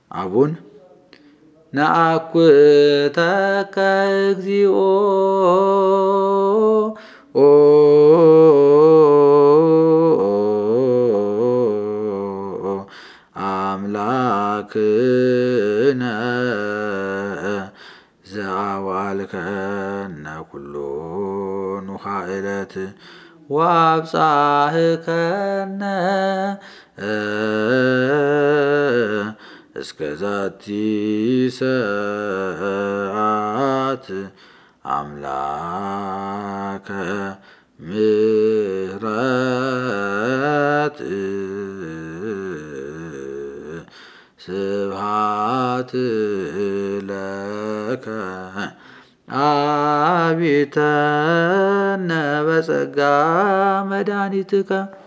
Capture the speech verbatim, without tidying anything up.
አቡን ነአኩተከ እግዚኦ አምላክነ ዘአዋልከነ ኩሎ ኑኃኤለት ወአብጽሕከነ እስከ ዛቲ ሰዓት አምላከ ምሕረት ስብሐት ለከ አቢተነ በጸጋ መድኃኒትከ